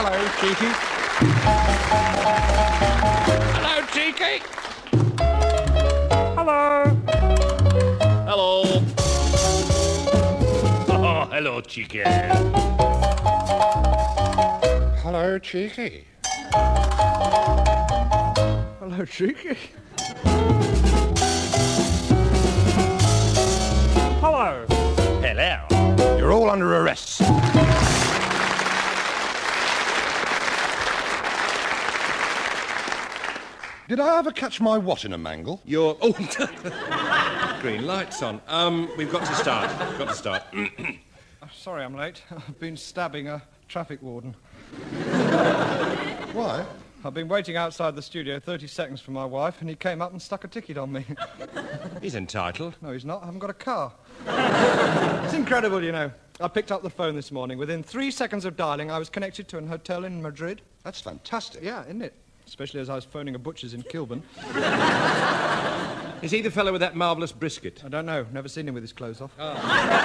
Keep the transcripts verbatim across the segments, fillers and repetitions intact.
Hello, Cheeky. Hello, Cheeky. Hello. Hello. Oh, hello, Cheeky. Hello, Cheeky. Hello, Cheeky. Hello. Hello. You're all under arrest. Did I ever catch my what in a mangle? You're... Oh, green light's on. Um, we've got to start. We've got to start. Sorry I'm late. I've been stabbing a traffic warden. Why? I've been waiting outside the studio thirty seconds for my wife, and he came up and stuck a ticket on me. He's entitled. No, he's not. I haven't got a car. It's incredible, you know. I picked up the phone this morning. Within three seconds of dialing, I was connected to an hotel in Madrid. That's fantastic. Yeah, isn't it? Especially as I was phoning a butcher's in Kilburn. Is he the fellow with that marvellous brisket? I don't know. Never seen him with his clothes off. Oh.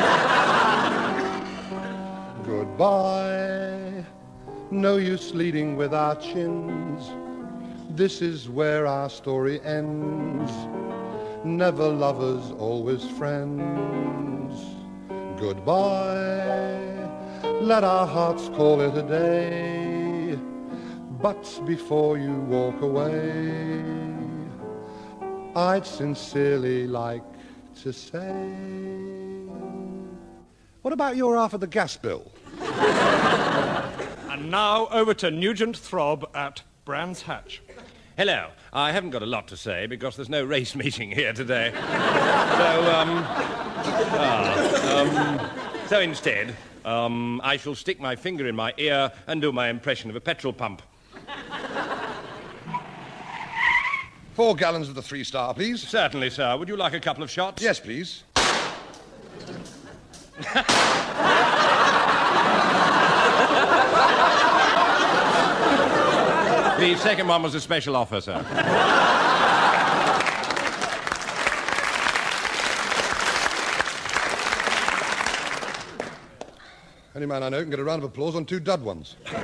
Goodbye. No use leading with our chins. This is where our story ends. Never lovers, always friends. Goodbye. Let our hearts call it a day. But before you walk away, I'd sincerely like to say, what about your half of the gas bill? And now over to Nugent Throb at Brands Hatch. Hello. I haven't got a lot to say because there's no race meeting here today. so, um... Ah, um... So instead, um, I shall stick my finger in my ear and do my impression of a petrol pump. Four gallons of the Three Star, please. Certainly, sir. Would you like a couple of shots? Yes, please. The second one was a special offer, sir. Any man I know can get a round of applause on two dud ones. Story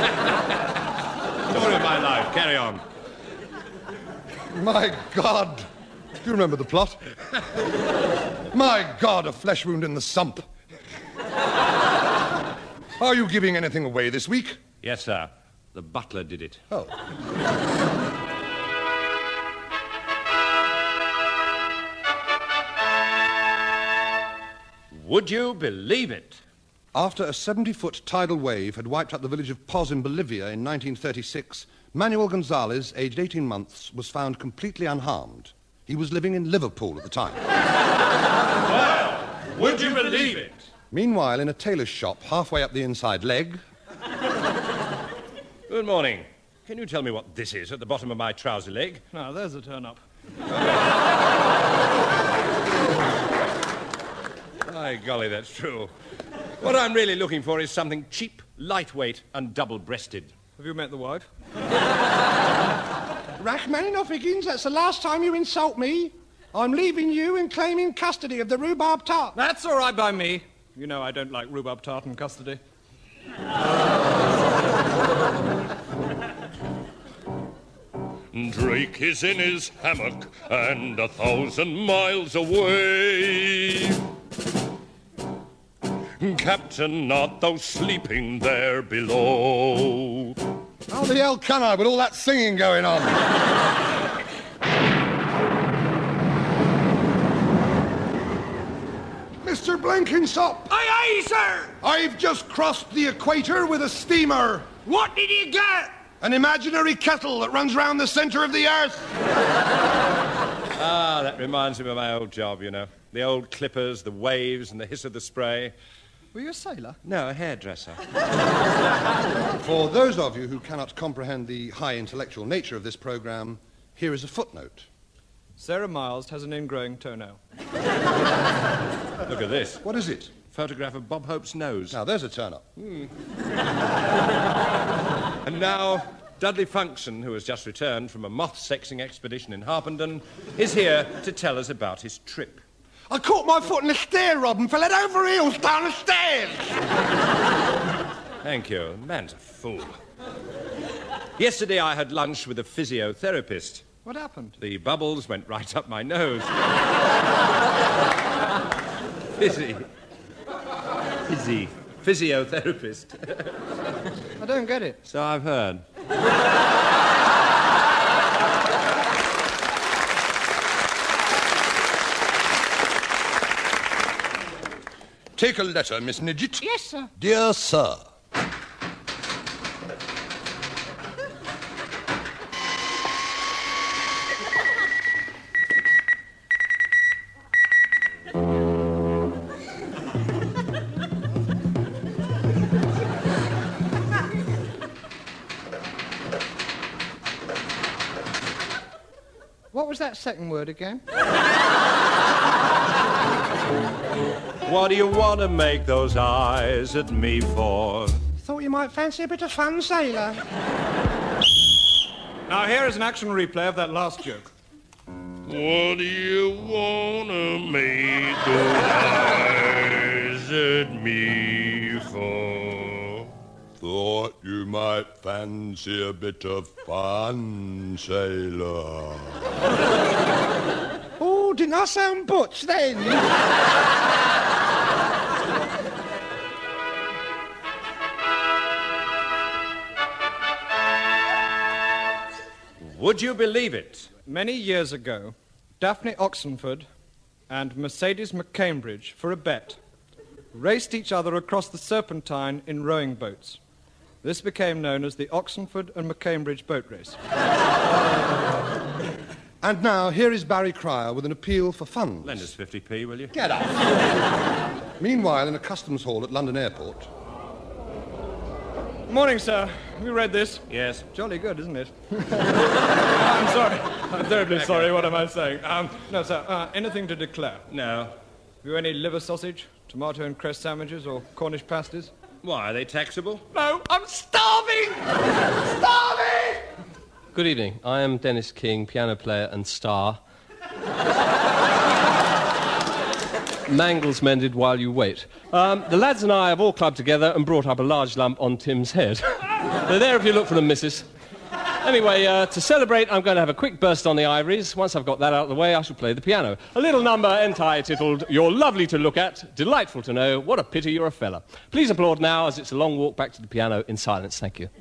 of my life. Carry on. My God. Do you remember the plot? My God, a flesh wound in the sump. Are you giving anything away this week? Yes, sir. The butler did it. Oh. Would you believe it? After a seventy-foot tidal wave had wiped out the village of Pos in Bolivia in nineteen thirty-six, Manuel Gonzalez, aged eighteen months, was found completely unharmed. He was living in Liverpool at the time. Well, would you believe it? Meanwhile, in a tailor's shop, halfway up the inside leg... Good morning. Can you tell me what this is at the bottom of my trouser leg? Now, there's a turn-up. By golly, that's true. What I'm really looking for is something cheap, lightweight, and double-breasted. Have you met the wife? Rachmaninoff, Higgins, that's the last time you insult me. I'm leaving you and claiming custody of the rhubarb tart. That's all right by me. You know I don't like rhubarb tart in custody. Drake is in his hammock and a thousand miles away. Captain, art thou sleeping there below? How the hell can I with all that singing going on? Mister Blenkinsop! Aye, aye, sir! I've just crossed the equator with a steamer. What did you get? An imaginary kettle that runs round the centre of the earth. Ah, that reminds me of my old job, you know. The old clippers, the waves, and the hiss of the spray. Were you a sailor? No, a hairdresser. For those of you who cannot comprehend the high intellectual nature of this programme, here is a footnote. Sarah Miles has an ingrowing toenail. Look at this. What is it? Photograph of Bob Hope's nose. Now, there's a turn-up. Mm. And now, Dudley Function, who has just returned from a moth-sexing expedition in Harpenden, is here to tell us about his trip. I caught my foot in the stair rod and fell head over heels down the stairs. Thank you. The man's a fool. Yesterday I had lunch with a physiotherapist. What happened? The bubbles went right up my nose. Fizzy. Fizzy. Physiotherapist. I don't get it. So I've heard. Take a letter, Miss Nidget. Yes, sir. Dear Sir. What was that second word again? What do you want to make those eyes at me for? Thought you might fancy a bit of fun, sailor. Now, here is an action replay of that last joke. What do you want to make those eyes at me for? Thought you might fancy a bit of fun, sailor. Oh, didn't I sound butch then? Would you believe it? Many years ago, Daphne Oxenford and Mercedes McCambridge, for a bet, raced each other across the Serpentine in rowing boats. This became known as the Oxenford and McCambridge boat race. And now, here is Barry Cryer with an appeal for funds. Lend us fifty p, will you? Get up. Meanwhile, in a customs hall at London Airport. Morning, sir. Have you read this? Yes. Jolly good, isn't it? I'm sorry. I'm terribly sorry. What am I saying? Um, no, sir. Uh, anything to declare? No. Have you any liver sausage, tomato and cress sandwiches, or Cornish pasties? Why, are they taxable? No, I'm starving! Starving! Good evening. I am Dennis King, piano player and star. Mangles mended while you wait. Um, the lads and I have all clubbed together and brought up a large lump on Tim's head. They're there if you look for them, missus. Anyway, uh, to celebrate, I'm going to have a quick burst on the ivories. Once I've got that out of the way, I shall play the piano. A little number entitled, You're Lovely to Look At, Delightful to Know, What a Pity You're a Fella. Please applaud now, as it's a long walk back to the piano in silence. Thank you.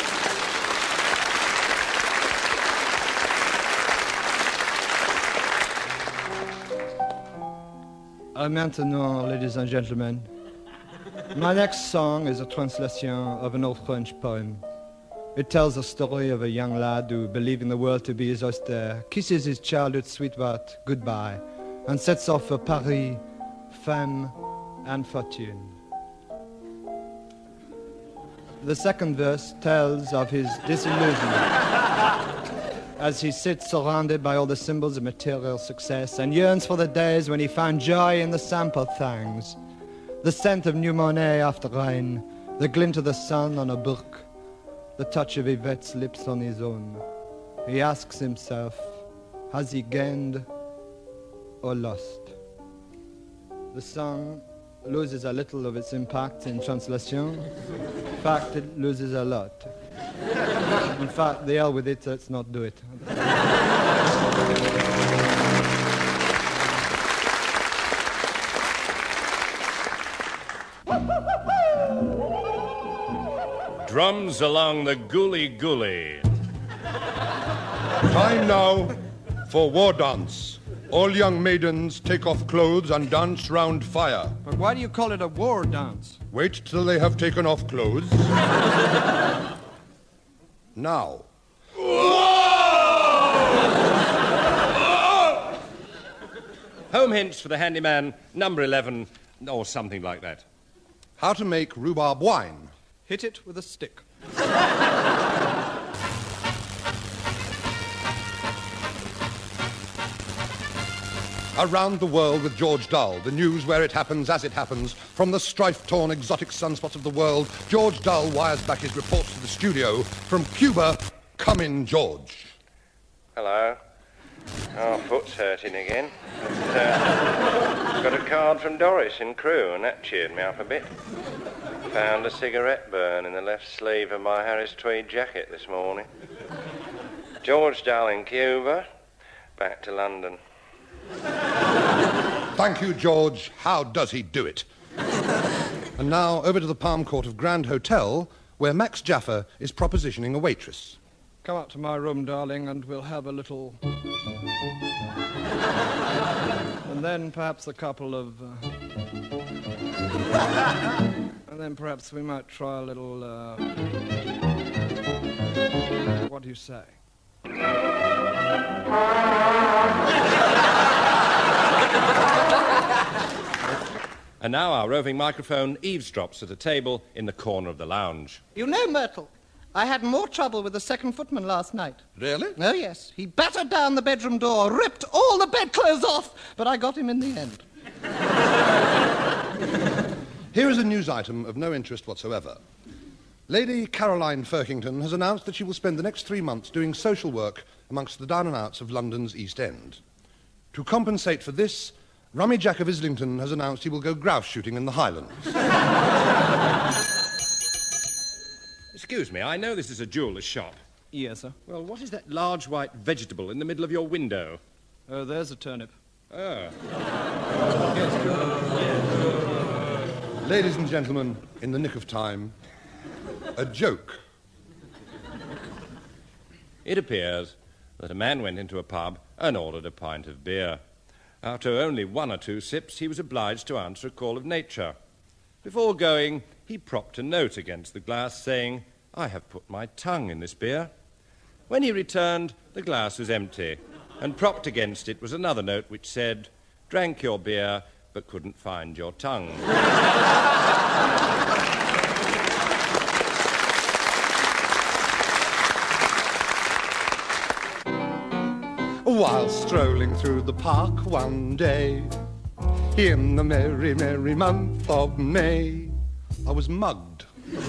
Uh, maintenant, ladies and gentlemen, my next song is a translation of an old French poem. It tells the story of a young lad who, believing the world to be his oyster, kisses his childhood sweetheart goodbye and sets off for Paris, femme, and fortune. The second verse tells of his disillusionment as he sits surrounded by all the symbols of material success and yearns for the days when he found joy in the simple things. The scent of new money after rain, the glint of the sun on a book, the touch of Yvette's lips on his own. He asks himself, has he gained or lost? The song loses a little of its impact in translation. In fact, it loses a lot. In fact, the hell with it, let's not do it. Drums along the Gooly Gooly. Time now for war dance. All young maidens take off clothes and dance round fire. But why do you call it a war dance? Wait till they have taken off clothes. Now. Home hints for the handyman, number eleven, or something like that. How to make rhubarb wine. Hit it with a stick. Around the world with George Dull, the news where it happens as it happens. From the strife-torn exotic sunspots of the world, George Dull wires back his reports to the studio. From Cuba, come in, George. Hello. Oh, foot's hurting again. But, uh, got a card from Doris in Crewe, and that cheered me up a bit. Found a cigarette burn in the left sleeve of my Harris tweed jacket this morning. George Darling Cuba, back to London. Thank you, George. How does he do it? And now over to the Palm Court of Grand Hotel, where Max Jaffa is propositioning a waitress. Come up to my room, darling, and we'll have a little... and then perhaps a couple of... Uh... and then perhaps we might try a little... Uh... What do you say? And now our roving microphone eavesdrops at a table in the corner of the lounge. You know, Myrtle, I had more trouble with the second footman last night. Really? Oh, yes. He battered down the bedroom door, ripped all the bedclothes off, but I got him in the end. Here is a news item of no interest whatsoever. Lady Caroline Firkington has announced that she will spend the next three months doing social work amongst the down and outs of London's East End. To compensate for this, Rummy Jack of Islington has announced he will go grouse shooting in the Highlands. Excuse me, I know this is a jeweller's shop. Yes, sir. Well, what is that large white vegetable in the middle of your window? Oh, there's a turnip. Oh. Ladies and gentlemen, in the nick of time, a joke. It appears that a man went into a pub and ordered a pint of beer. After only one or two sips, he was obliged to answer a call of nature. Before going, he propped a note against the glass saying, "I have put my tongue in this beer." When he returned, the glass was empty, and propped against it was another note which said, "Drank your beer, but couldn't find your tongue." While strolling through the park one day, in the merry, merry month of May, I was mugged.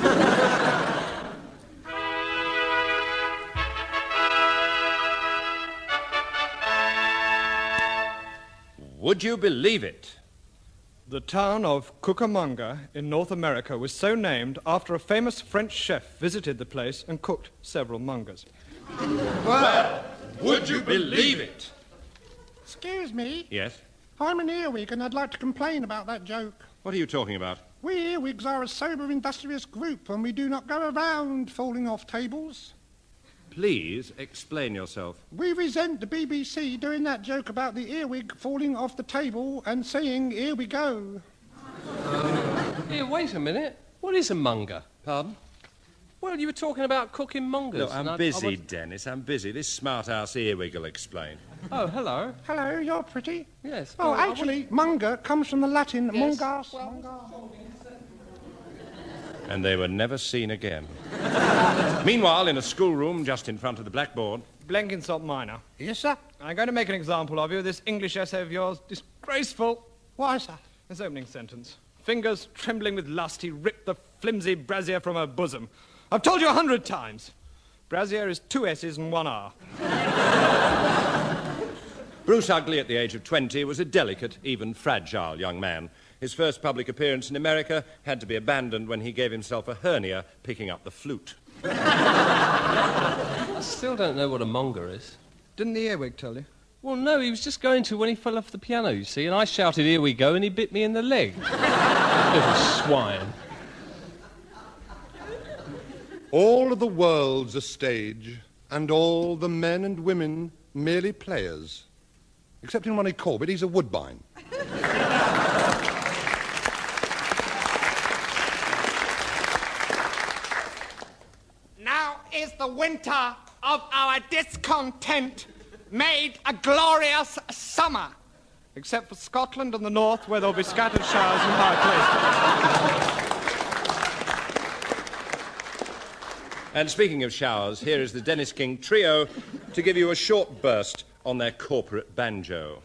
Would you believe it? The town of Cucamonga in North America was so named after a famous French chef visited the place and cooked several mongers. Well, would you believe it? Excuse me. Yes? I'm an earwig and I'd like to complain about that joke. What are you talking about? We earwigs are a sober, industrious group and we do not go around falling off tables. Please explain yourself. We resent the B B C doing that joke about the earwig falling off the table and saying, "Here we go." Here, wait a minute. What is a monger? Pardon? Well, you were talking about cooking mongers. No, I'm and I- busy, I was- Dennis, I'm busy. This smart-ass earwig will explain. Oh, hello. Hello, you're pretty. Yes. Oh, I actually, monger comes from the Latin Yes. mongas. And they were never seen again. Meanwhile, in a schoolroom just in front of the blackboard... Blenkinsop Minor. Yes, sir. I'm going to make an example of you. This English essay of yours, disgraceful. Why, sir? This opening sentence. Fingers trembling with lust, he ripped the flimsy brassiere from her bosom. I've told you a hundred times. Brassiere is two S's and one R. Bruce Ugley, at the age of twenty, was a delicate, even fragile young man. His first public appearance in America had to be abandoned when he gave himself a hernia picking up the flute. I still don't know what a monger is. Didn't the earwig tell you? Well, no, he was just going to when he fell off the piano, you see, and I shouted, "Here we go," and he bit me in the leg. Little swine. All of the world's a stage, and all the men and women merely players. Except in Ronnie Corbett, he's a woodbine. Now is the winter of our discontent made a glorious summer. Except for Scotland and the north, where there'll be scattered showers in high places. And speaking of showers, here is the Dennis King Trio to give you a short burst on their corporate banjo.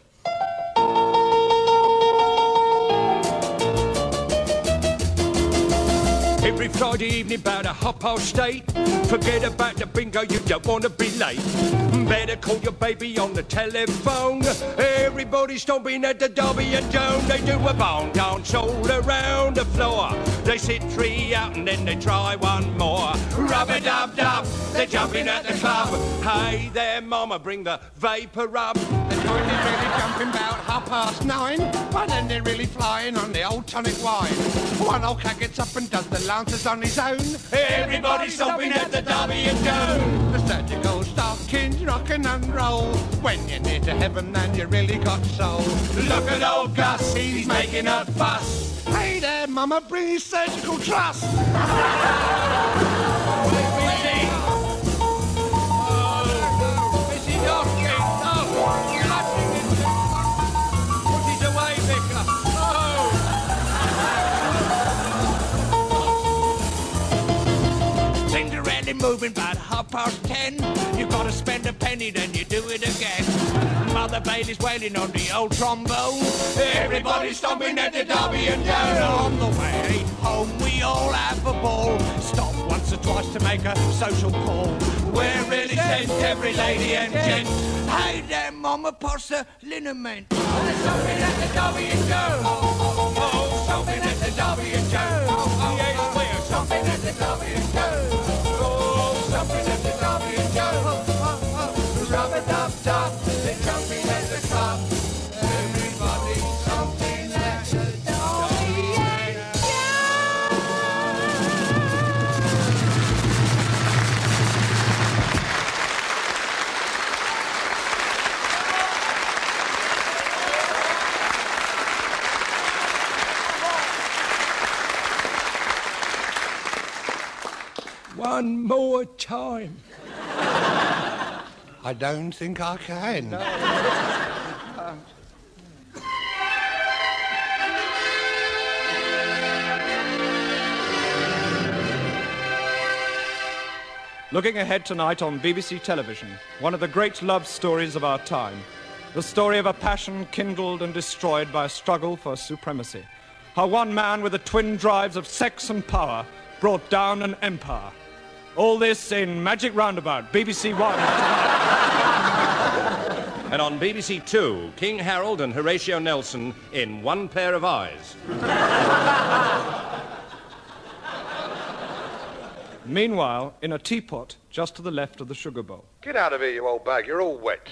Every Friday evening about a half past eight. Forget about the bingo, you don't want to be late. Better call your baby on the telephone. Everybody stomping at the Derby and Joan. They do a bone dance all around the floor. They sit three out and then they try one more. Rub-a-dub-dub, they're jumping at the club. Hey there, mama, bring the vapour up. They're going to really jumping about half past nine, but then they're really flying on the old tonic wine. One old cat gets up and does the Lancers on his own. Everybody stomping at the Derby and Joan. The surgical stockings rockin' and roll. When you're near to heaven and you really got soul. Look at old Gus, he's making a fuss. Hey there, mama, bring his surgical truss. Moving about half past ten. You've got to spend a penny, then you do it again. Mother Bailey's wailing on the old trombone. Everybody stomping at the Derby and Joan. On the way home we all have a ball. Stop once or twice to make a social call. We're really sent, every lady and gent. Hey there, mama, pass the liniment. Oh, stomping at the Derby and Joan. Oh, oh, oh, stomping at the Derby and Joan. Oh, oh, yes, we're stomping at the Derby and Joan. Jumping at the Derby and Joan. Rub-a-dub-dub, they're jumping at the club. Everybody jumping at the Derby and One more time. I don't think I can. No. um. Looking ahead tonight on B B C television, one of the great love stories of our time. The story of a passion kindled and destroyed by a struggle for supremacy. How one man with the twin drives of sex and power brought down an empire. All this in Magic Roundabout, B B C One. And on B B C Two, King Harold and Horatio Nelson in One Pair of Eyes. Meanwhile, in a teapot just to the left of the sugar bowl. Get out of here, you old bag. You're all wet.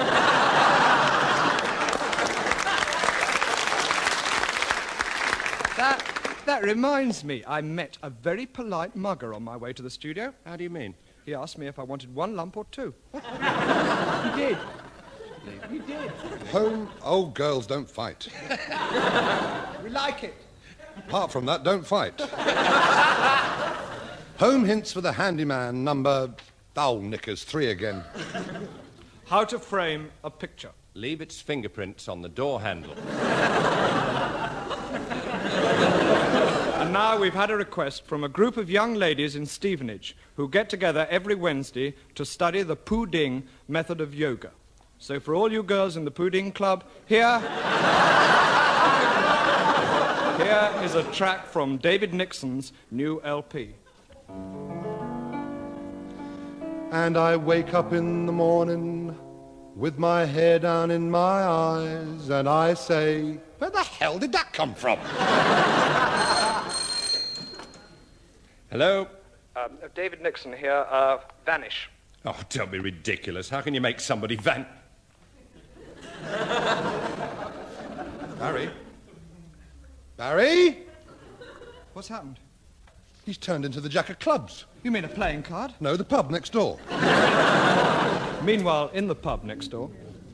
That, that reminds me, I met a very polite mugger on my way to the studio. How do you mean? He asked me if I wanted one lump or two. He did. He did. Home, old girls don't fight. We like it. Apart from that, don't fight. Home hints for the handyman, number... Oh, knickers, three again. How to frame a picture. Leave its fingerprints on the door handle. And now we've had a request from a group of young ladies in Stevenage who get together every Wednesday to study the Poo-Ding method of yoga. So for all you girls in the Poo-Ding Club, here... here is a track from David Nixon's new L P. And I wake up in the morning with my hair down in my eyes, and I say, where the hell did that come from? Hello? Um, David Nixon here, uh, vanish. Oh, don't be ridiculous. How can you make somebody van... Barry? Barry? What's happened? He's turned into the Jack of Clubs. You mean a playing card? No, the pub next door. Meanwhile, in the pub next door...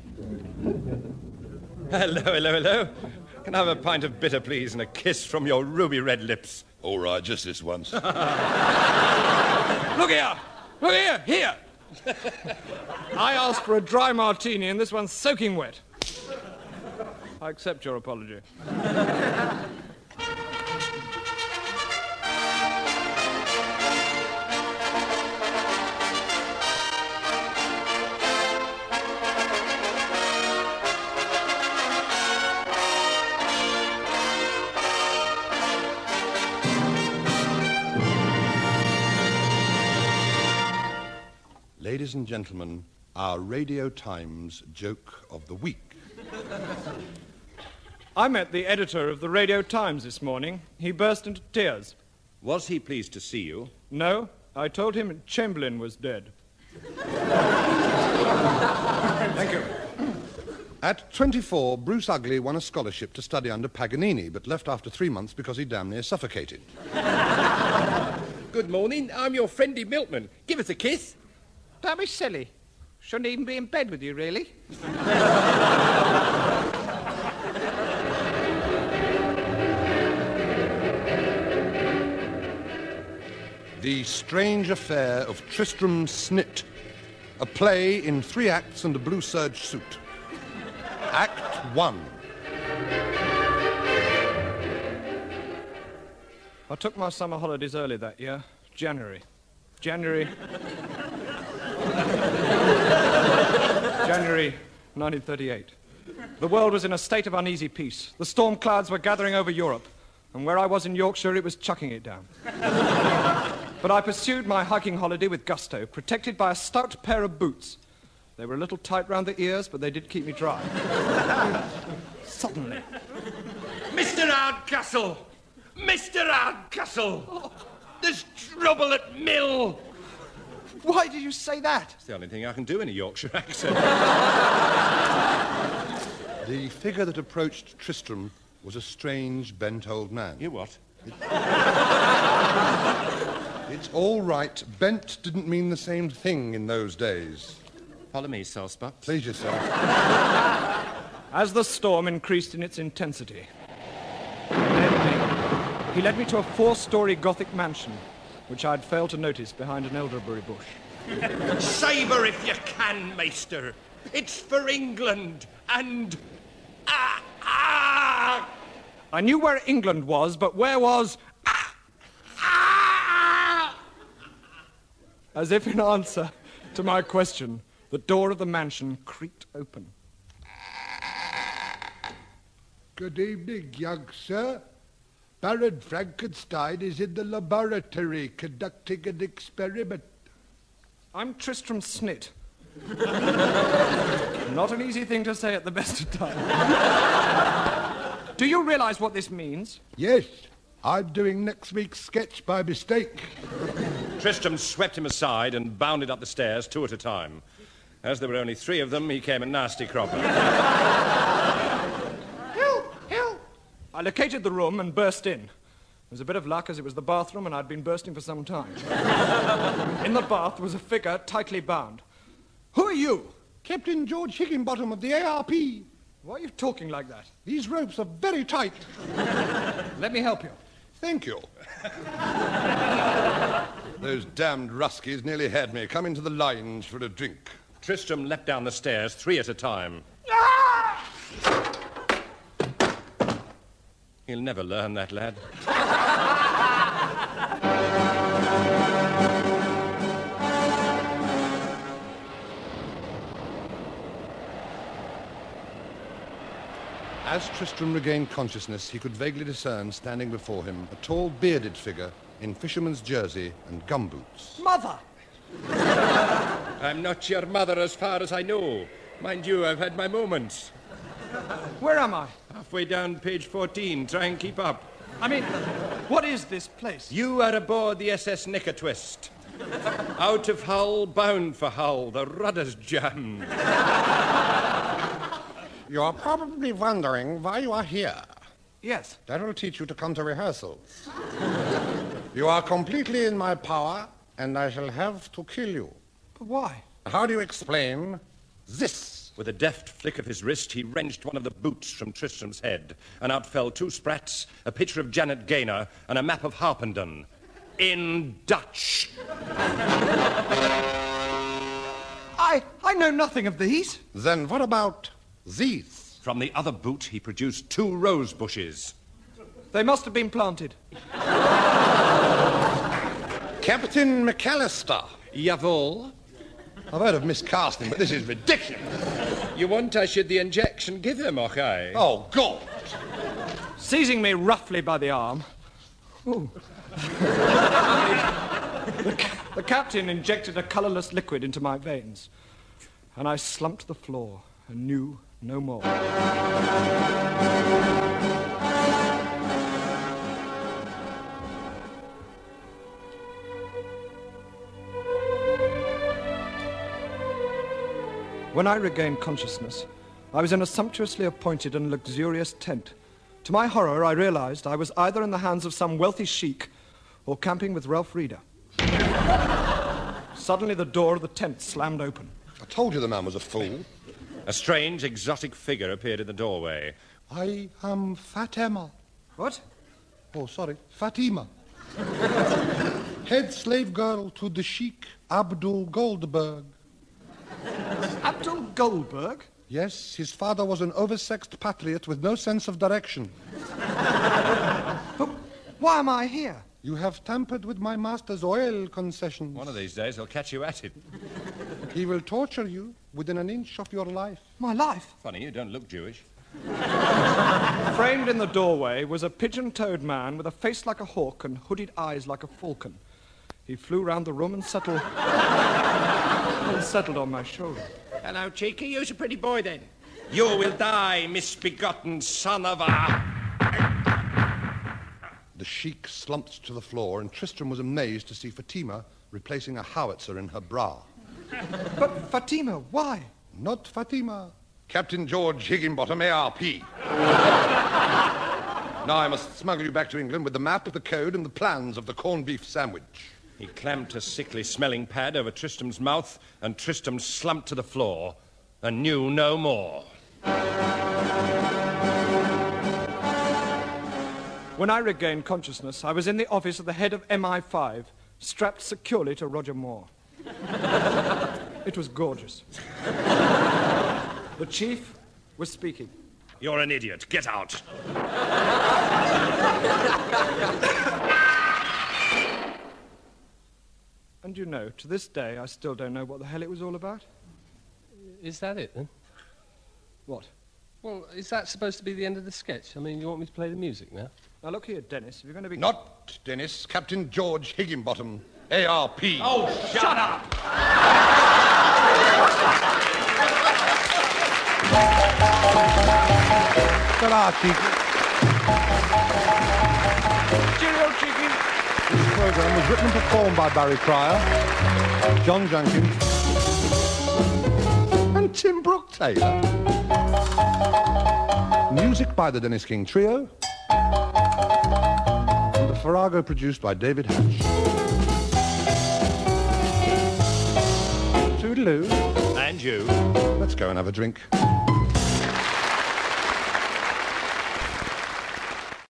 Hello, hello, hello. Can I have a pint of bitter, please, and a kiss from your ruby red lips? All right, just this once. Look here! Look here! Here! I asked for a dry martini, and this one's soaking wet. I accept your apology. Ladies and gentlemen, our Radio Times joke of the week. I met the editor of the Radio Times this morning. He burst into tears. Was he pleased to see you? No, I told him Chamberlain was dead. Thank you. At twenty-four, Bruce Ugley won a scholarship to study under Paganini, but left after three months because he damn near suffocated. Good morning. I'm your friendly milkman. Give us a kiss. Don't be silly. Shouldn't even be in bed with you, really. The Strange Affair of Tristram Snit, a play in three acts and a blue serge suit. Act one. I took my summer holidays early that year, January. January... January nineteen thirty-eight. The world was in a state of uneasy peace. The storm clouds were gathering over Europe, and where I was in Yorkshire, it was chucking it down. But I pursued my hiking holiday with gusto, protected by a stout pair of boots. They were a little tight round the ears, but they did keep me dry. Suddenly... Mister Ardcastle! Mister Ardcastle! Oh, there's trouble at Mill! Why did you say that? It's the only thing I can do in a Yorkshire accent. The figure that approached Tristram was a strange, bent old man. You what? It's all right. Bent didn't mean the same thing in those days. Follow me, Salspa. Please yourself. As the storm increased in its intensity, he led me, he led me to a four-story Gothic mansion, which I'd failed to notice behind an elderberry bush. Sabre if you can, Maester. It's for England, and... Ah! Ah! I knew where England was, but where was... Ah! Ah! As if in answer to my question, the door of the mansion creaked open. Good evening, young sir. Baron Frankenstein is in the laboratory conducting an experiment. I'm Tristram Snit. Not an easy thing to say at the best of times. Do you realize what this means? Yes, I'm doing next week's sketch by mistake. Tristram swept him aside and bounded up the stairs two at a time. As there were only three of them, he came a nasty cropper. Help! Help! I located the room and burst in. There was a bit of luck, as it was the bathroom and I'd been bursting for some time. In the bath was a figure tightly bound. Who are you? Captain George Higginbottom of the A R P. Why are you talking like that? These ropes are very tight. Let me help you. Thank you. Those damned Ruskies nearly had me. Come into the lines for a drink. Tristram leapt down the stairs, three at a time. He'll never learn, that lad. As Tristram regained consciousness, he could vaguely discern, standing before him, a tall, bearded figure in fisherman's jersey and gumboots. Mother! I'm not your mother as far as I know. Mind you, I've had my moments. Where am I? Halfway down page fourteen. Try and keep up. I mean, what is this place? You are aboard the S S Nickertwist. Out of Hull, bound for Hull. The rudder's jammed. You are probably wondering why you are here. Yes. That will teach you to come to rehearsals. You are completely in my power, and I shall have to kill you. But why? How do you explain this? With a deft flick of his wrist, he wrenched one of the boots from Tristram's head, and out fell two sprats, a picture of Janet Gaynor, and a map of Harpenden. In Dutch. I... I know nothing of these. Then what about these? From the other boot, he produced two rose bushes. They must have been planted. Captain McAllister. Jawohl. I've heard of miscasting, but this is ridiculous. You want I should the injection give him, och I? Oh, God. Seizing me roughly by the arm... Ooh. the, ca- the captain injected a colourless liquid into my veins. and I slumped to the floor and knew no more. When I regained consciousness, I was in a sumptuously appointed and luxurious tent. To my horror, I realized I was either in the hands of some wealthy sheik or camping with Ralph Reeder. Suddenly, the door of the tent slammed open. I told you the man was a fool. A strange, exotic figure appeared in the doorway. I am Fatima. What? Oh, sorry, Fatima. Head slave girl to the Sheikh Abdul Goldberg. Abdul Goldberg? Yes, his father was an oversexed patriot with no sense of direction. But why am I here? You have tampered with my master's oil concessions. One of these days, he'll catch you at it. He will torture you within an inch of your life. My life? Funny, you don't look Jewish. Framed in the doorway was a pigeon-toed man with a face like a hawk and hooded eyes like a falcon. He flew round the room and settled... and settled on my shoulder. Hello, Cheeky. You's a pretty boy, then. You will die, misbegotten son of a... The Sheik slumped to the floor, and Tristram was amazed to see Fatima replacing a howitzer in her bra. But Fatima, why? Not Fatima. Captain George Higginbottom, A R P. Now I must smuggle you back to England with the map, the code, and the plans of the corned beef sandwich. He clamped a sickly-smelling pad over Tristram's mouth, and Tristram slumped to the floor and knew no more. When I regained consciousness, I was in the office of the head of M I five, strapped securely to Roger Moore. It was gorgeous. The chief was speaking. You're an idiot. Get out. And you know, to this day, I still don't know what the hell it was all about. Is that it, then? What? Well, is that supposed to be the end of the sketch? I mean, you want me to play the music now? Now, look here, Dennis, if you're going to be... Not Dennis, Captain George Higginbottom, A R P. Oh, shut up! Ta-ra, Cheeky. Cheerio, Cheeky! This program was written and performed by Barry Cryer, John Jenkins, and Tim Brooke Taylor. Music by the Dennis King Trio, and the Farrago produced by David Hatch. Toodaloo. And you. Let's go and have a drink.